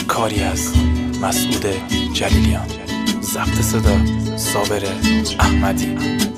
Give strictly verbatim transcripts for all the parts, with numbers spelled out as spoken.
کاری از مسعود جلیلیان. ضبط صدا صابر احمدی.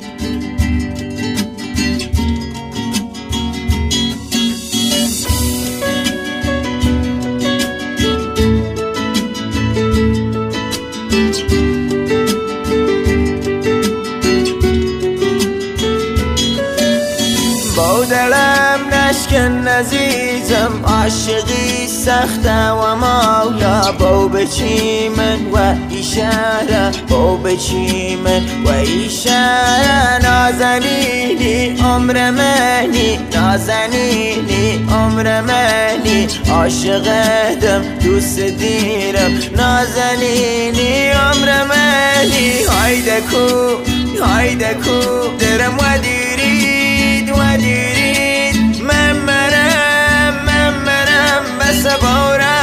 با دلم نشکن عزیزم، عاشقی سخته و مولا. با بچی من و ایشاره، با بچی من و ایشاره. نازنینی عمر منی، نازنینی عمر منی. عاشقتم دوست دیرم، نازنینی عمر منی. هایده کو هایده کو درم و دیرید و دیرید. من منم من منم بس بارم.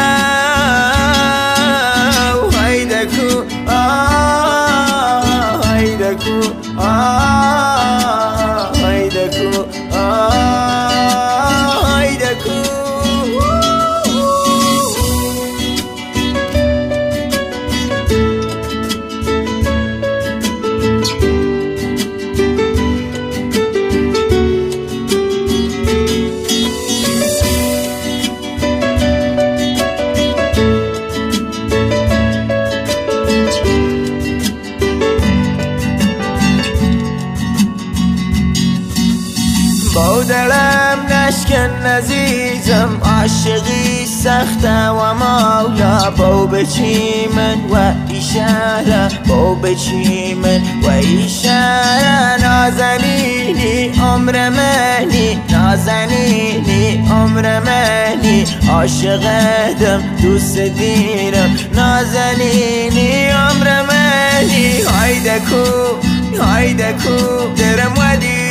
هایده کو آه هایده کو آه هایده کو آه هایده کو. با دلم نشکن عزیزم، عاشقی سخته و مولا. با بچی من و ایشاره، با بچی من و ایشاره. نازنینی عمر منی، نازنینی عمر منی. عاشقتم دوست دیرم، نازنینی عمر منی. هایده کو هایده کو درم و دیرم.